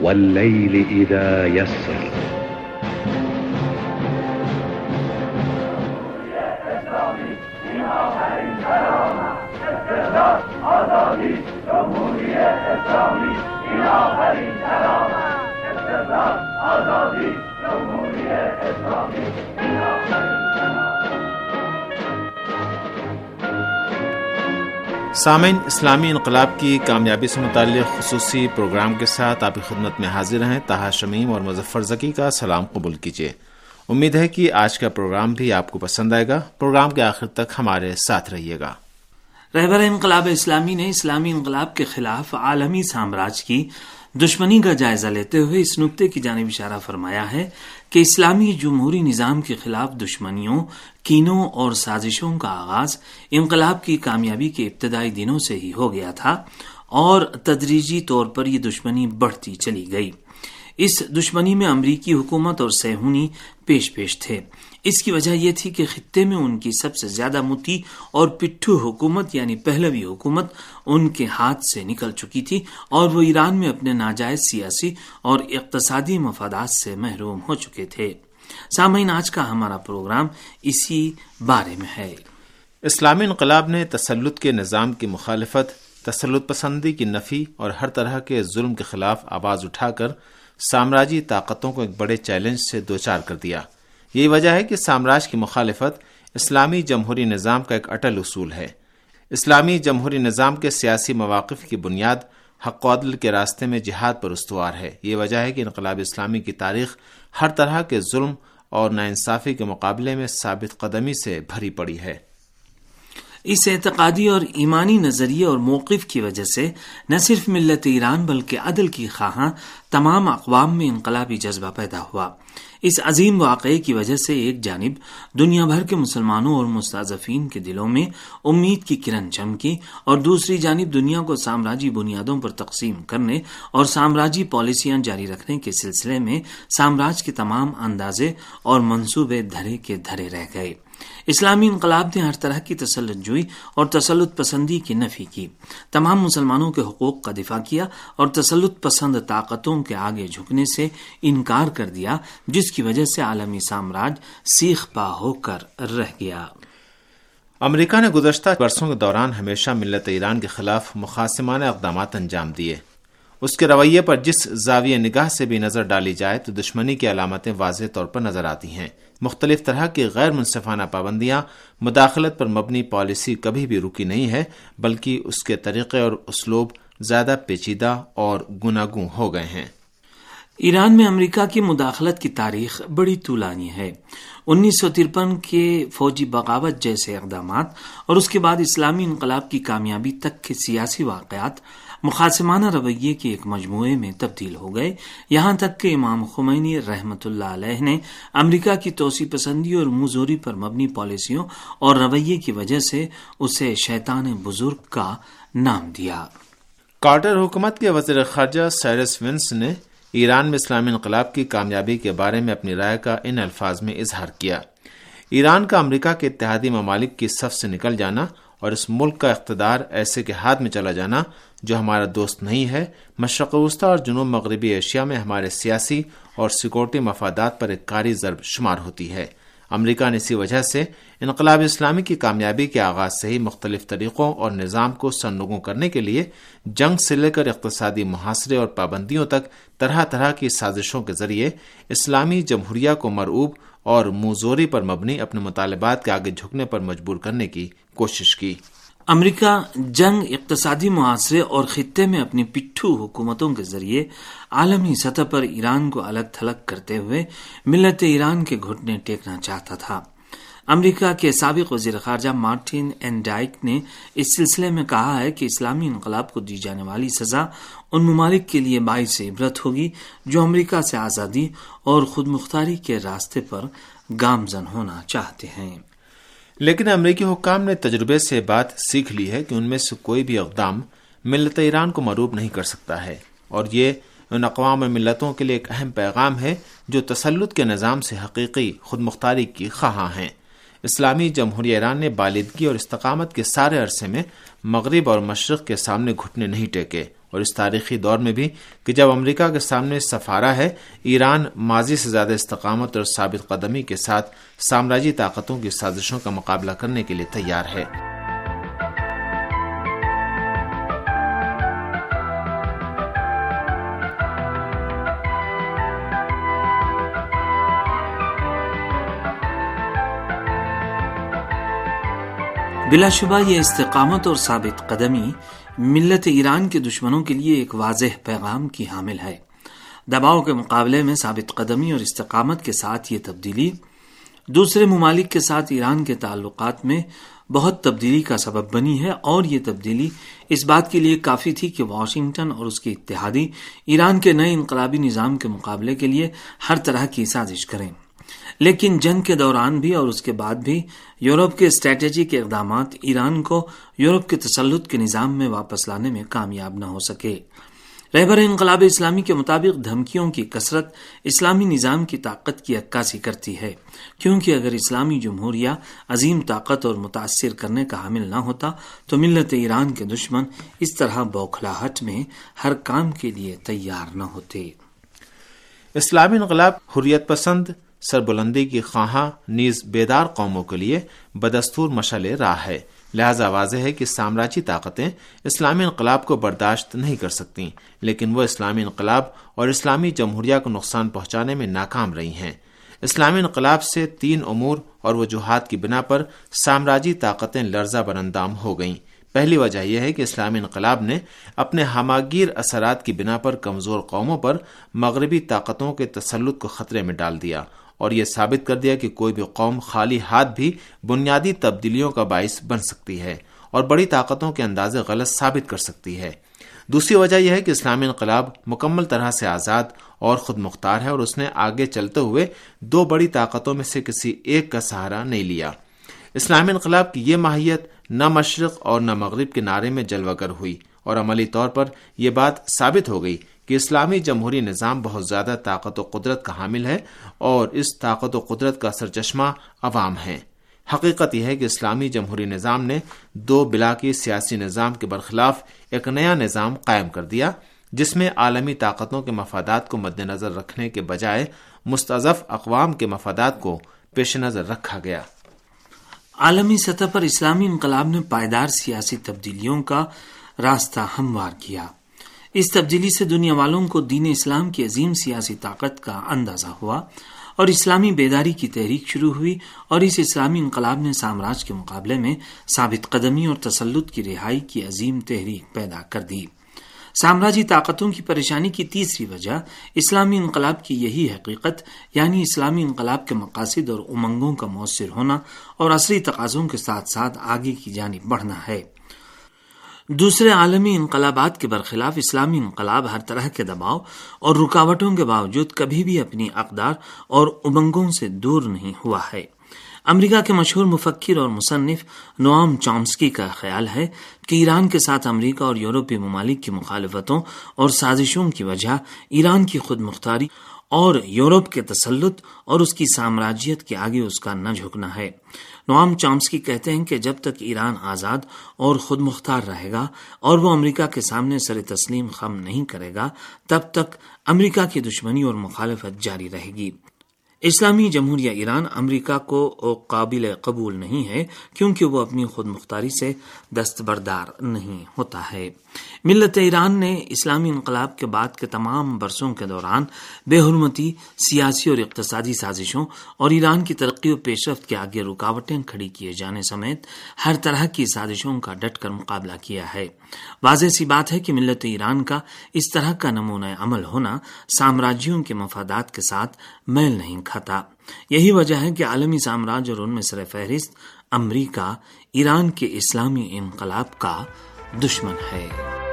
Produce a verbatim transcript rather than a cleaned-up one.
والليل إذا يسر. سامعین، اسلامی انقلاب کی کامیابی سے متعلق خصوصی پروگرام کے ساتھ آپ کی خدمت میں حاضر ہیں. طاہر شمیم اور مظفر ذکی کا سلام قبول کیجیے. امید ہے کہ آج کا پروگرام بھی آپ کو پسند آئے گا. پروگرام کے آخر تک ہمارے ساتھ رہیے گا. رہبر انقلاب اسلامی نے اسلامی انقلاب کے خلاف عالمی سامراج کی دشمنی کا جائزہ لیتے ہوئے اس نکتے کی جانب اشارہ فرمایا ہے کہ اسلامی جمہوری نظام کے خلاف دشمنیوں، کینوں اور سازشوں کا آغاز انقلاب کی کامیابی کے ابتدائی دنوں سے ہی ہو گیا تھا اور تدریجی طور پر یہ دشمنی بڑھتی چلی گئی. اس دشمنی میں امریکی حکومت اور صہیونی پیش پیش تھے. اس کی وجہ یہ تھی کہ خطے میں ان کی سب سے زیادہ مطیع اور پٹھو حکومت یعنی پہلوی حکومت ان کے ہاتھ سے نکل چکی تھی اور وہ ایران میں اپنے ناجائز سیاسی اور اقتصادی مفادات سے محروم ہو چکے تھے. سامعین، آج کا ہمارا پروگرام اسی بارے میں ہے. اسلامی انقلاب نے تسلط کے نظام کی مخالفت، تسلط پسندی کی نفی اور ہر طرح کے ظلم کے خلاف آواز اٹھا کر سامراجی طاقتوں کو ایک بڑے چیلنج سے دوچار کر دیا. یہی وجہ ہے کہ سامراج کی مخالفت اسلامی جمہوری نظام کا ایک اٹل اصول ہے. اسلامی جمہوری نظام کے سیاسی مواقف کی بنیاد حق و عدل کے راستے میں جہاد پر استوار ہے. یہ وجہ ہے کہ انقلاب اسلامی کی تاریخ ہر طرح کے ظلم اور ناانصافی کے مقابلے میں ثابت قدمی سے بھری پڑی ہے. اس اعتقادی اور ایمانی نظریے اور موقف کی وجہ سے نہ صرف ملت ایران بلکہ عدل کی خواہاں تمام اقوام میں انقلابی جذبہ پیدا ہوا. اس عظیم واقعے کی وجہ سے ایک جانب دنیا بھر کے مسلمانوں اور مستضعفین کے دلوں میں امید کی کرن چمکی اور دوسری جانب دنیا کو سامراجی بنیادوں پر تقسیم کرنے اور سامراجی پالیسیاں جاری رکھنے کے سلسلے میں سامراج کے تمام اندازے اور منصوبے دھرے کے دھرے رہ گئے. اسلامی انقلاب نے ہر طرح کی تسلط جوئی اور تسلط پسندی کی نفی کی، تمام مسلمانوں کے حقوق کا دفاع کیا اور تسلط پسند طاقتوں کے آگے جھکنے سے انکار کر دیا، جس کی وجہ سے عالمی سامراج سیخ پا ہو کر رہ گیا. امریکہ نے گزشتہ برسوں کے دوران ہمیشہ ملت ایران کے خلاف مخاصمانہ اقدامات انجام دیے. اس کے رویے پر جس زاویہ نگاہ سے بھی نظر ڈالی جائے تو دشمنی کی علامتیں واضح طور پر نظر آتی ہیں. مختلف طرح کی غیر منصفانہ پابندیاں، مداخلت پر مبنی پالیسی کبھی بھی رکی نہیں ہے، بلکہ اس کے طریقے اور اسلوب زیادہ پیچیدہ اور گوناگوں ہو گئے ہیں. ایران میں امریکہ کی مداخلت کی تاریخ بڑی طولانی ہے. انیس سو ترپن کے فوجی بغاوت جیسے اقدامات اور اس کے بعد اسلامی انقلاب کی کامیابی تک کے سیاسی واقعات مخاصمانہ رویے کے ایک مجموعے میں تبدیل ہو گئے، یہاں تک کہ امام خمینی رحمۃ اللہ علیہ نے امریکہ کی توسیع پسندی اور منہ زوری پر مبنی پالیسیوں اور رویے کی وجہ سے اسے شیطان بزرگ کا نام دیا. کارٹر حکومت کے وزیر خارجہ سائرس ونس نے ایران میں اسلامی انقلاب کی کامیابی کے بارے میں اپنی رائے کا ان الفاظ میں اظہار کیا: ایران کا امریکہ کے اتحادی ممالک کی صف سے نکل جانا اور اس ملک کا اقتدار ایسے کے ہاتھ میں چلا جانا جو ہمارا دوست نہیں ہے، مشرق وسطی اور جنوب مغربی ایشیا میں ہمارے سیاسی اور سیکورٹی مفادات پر ایک کاری ضرب شمار ہوتی ہے. امریکہ نے اسی وجہ سے انقلاب اسلامی کی کامیابی کے آغاز سے ہی مختلف طریقوں اور نظام کو سرنگوں کرنے کے لیے جنگ سے لے کر اقتصادی محاصرے اور پابندیوں تک طرح طرح کی سازشوں کے ذریعے اسلامی جمہوریہ کو مرعوب اور منہ زوری پر مبنی اپنے مطالبات کے آگے جھکنے پر مجبور کرنے کی کوشش کی. امریکہ جنگ، اقتصادی معاشرے اور خطے میں اپنی پٹھو حکومتوں کے ذریعے عالمی سطح پر ایران کو الگ تھلگ کرتے ہوئے ملت ایران کے گھٹنے ٹیکنا چاہتا تھا. امریکہ کے سابق وزیر خارجہ مارٹن این ڈائک نے اس سلسلے میں کہا ہے کہ اسلامی انقلاب کو دی جانے والی سزا ان ممالک کے لیے باعث عبرت ہوگی جو امریکہ سے آزادی اور خود مختاری کے راستے پر گامزن ہونا چاہتے ہیں. لیکن امریکی حکام نے تجربے سے بات سیکھ لی ہے کہ ان میں سے کوئی بھی اقدام ملت ایران کو مروب نہیں کر سکتا ہے، اور یہ ان اقوام اور ملتوں کے لیے ایک اہم پیغام ہے جو تسلط کے نظام سے حقیقی خود مختاری کی خواہاں ہیں. اسلامی جمہوریہ ایران نے بالادگی اور استقامت کے سارے عرصے میں مغرب اور مشرق کے سامنے گھٹنے نہیں ٹیکے اور اس تاریخی دور میں بھی کہ جب امریکہ کے سامنے سفارہ ہے، ایران ماضی سے زیادہ استقامت اور ثابت قدمی کے ساتھ سامراجی طاقتوں کی سازشوں کا مقابلہ کرنے کے لیے تیار ہے۔ بلا شبہ یہ استقامت اور ثابت قدمی ملت ایران کے دشمنوں کے لیے ایک واضح پیغام کی حامل ہے۔ دباؤ کے مقابلے میں ثابت قدمی اور استقامت کے ساتھ یہ تبدیلی دوسرے ممالک کے ساتھ ایران کے تعلقات میں بہت تبدیلی کا سبب بنی ہے، اور یہ تبدیلی اس بات کے لیے کافی تھی کہ واشنگٹن اور اس کے اتحادی ایران کے نئے انقلابی نظام کے مقابلے کے لیے ہر طرح کی سازش کریں۔ لیکن جنگ کے دوران بھی اور اس کے بعد بھی یورپ کے اسٹریٹجک اقدامات ایران کو یورپ کے تسلط کے نظام میں واپس لانے میں کامیاب نہ ہو سکے۔ رہبر انقلاب اسلامی کے مطابق دھمکیوں کی کثرت اسلامی نظام کی طاقت کی عکاسی کرتی ہے، کیونکہ اگر اسلامی جمہوریہ عظیم طاقت اور متاثر کرنے کا حامل نہ ہوتا تو ملت ایران کے دشمن اس طرح بوکھلاہٹ میں ہر کام کے لیے تیار نہ ہوتے۔ اسلامی انقلاب حریت پسند، سربلندی کی خواہاں نیز بیدار قوموں کے لیے بدستور مشعل راہ ہے، لہذا واضح ہے کہ سامراجی طاقتیں اسلامی انقلاب کو برداشت نہیں کر سکتیں، لیکن وہ اسلامی انقلاب اور اسلامی جمہوریہ کو نقصان پہنچانے میں ناکام رہی ہیں۔ اسلامی انقلاب سے تین امور اور وجوہات کی بنا پر سامراجی طاقتیں لرزہ براندام ہو گئیں۔ پہلی وجہ یہ ہے کہ اسلامی انقلاب نے اپنے ہماگیر اثرات کی بنا پر کمزور قوموں پر مغربی طاقتوں کے تسلط کو خطرے میں ڈال دیا، اور یہ ثابت کر دیا کہ کوئی بھی قوم خالی ہاتھ بھی بنیادی تبدیلیوں کا باعث بن سکتی ہے اور بڑی طاقتوں کے اندازے غلط ثابت کر سکتی ہے۔ دوسری وجہ یہ ہے کہ اسلامی انقلاب مکمل طرح سے آزاد اور خود مختار ہے، اور اس نے آگے چلتے ہوئے دو بڑی طاقتوں میں سے کسی ایک کا سہارا نہیں لیا۔ اسلامی انقلاب کی یہ ماہیت نہ مشرق اور نہ مغرب کے نعرے میں جلوہ گر ہوئی، اور عملی طور پر یہ بات ثابت ہو گئی کہ اسلامی جمہوری نظام بہت زیادہ طاقت و قدرت کا حامل ہے، اور اس طاقت و قدرت کا سرچشمہ عوام ہیں۔ حقیقت یہ ہے کہ اسلامی جمہوری نظام نے دو بلاکی سیاسی نظام کے برخلاف ایک نیا نظام قائم کر دیا، جس میں عالمی طاقتوں کے مفادات کو مد نظر رکھنے کے بجائے مستضعف اقوام کے مفادات کو پیش نظر رکھا گیا۔ عالمی سطح پر اسلامی انقلاب نے پائیدار سیاسی تبدیلیوں کا راستہ ہموار کیا۔ اس تبدیلی سے دنیا والوں کو دین اسلام کی عظیم سیاسی طاقت کا اندازہ ہوا، اور اسلامی بیداری کی تحریک شروع ہوئی، اور اس اسلامی انقلاب نے سامراج کے مقابلے میں ثابت قدمی اور تسلط کی رہائی کی عظیم تحریک پیدا کر دی۔ سامراجی طاقتوں کی پریشانی کی تیسری وجہ اسلامی انقلاب کی یہی حقیقت، یعنی اسلامی انقلاب کے مقاصد اور امنگوں کا مؤثر ہونا اور عصری تقاضوں کے ساتھ ساتھ آگے کی جانب بڑھنا ہے۔ دوسرے عالمی انقلابات کے برخلاف اسلامی انقلاب ہر طرح کے دباؤ اور رکاوٹوں کے باوجود کبھی بھی اپنی اقدار اور امنگوں سے دور نہیں ہوا ہے۔ امریکہ کے مشہور مفکر اور مصنف نوام چامسکی کا خیال ہے کہ ایران کے ساتھ امریکہ اور یورپی ممالک کی مخالفتوں اور سازشوں کی وجہ ایران کی خود مختاری اور یورپ کے تسلط اور اس کی سامراجیت کے آگے اس کا نہ جھکنا ہے۔ نوام چامسکی کہتے ہیں کہ جب تک ایران آزاد اور خود مختار رہے گا اور وہ امریکہ کے سامنے سر تسلیم خم نہیں کرے گا، تب تک امریکہ کی دشمنی اور مخالفت جاری رہے گی۔ اسلامی جمہوریہ ایران امریکہ کو قابل قبول نہیں ہے، کیونکہ وہ اپنی خود مختاری سے دستبردار نہیں ہوتا ہے۔ ملت ایران نے اسلامی انقلاب کے بعد کے تمام برسوں کے دوران بے حرمتی، سیاسی اور اقتصادی سازشوں اور ایران کی ترقی و پیش رفت کے آگے رکاوٹیں کھڑی کیے جانے سمیت ہر طرح کی سازشوں کا ڈٹ کر مقابلہ کیا ہے۔ واضح سی بات ہے کہ ملت ایران کا اس طرح کا نمونہ عمل ہونا سامراجیوں کے مفادات کے ساتھ میل نہیں کھاتا۔ یہی وجہ ہے کہ عالمی سامراج اور ان میں سر فہرست امریکہ ایران کے اسلامی انقلاب کا دشمن ہے۔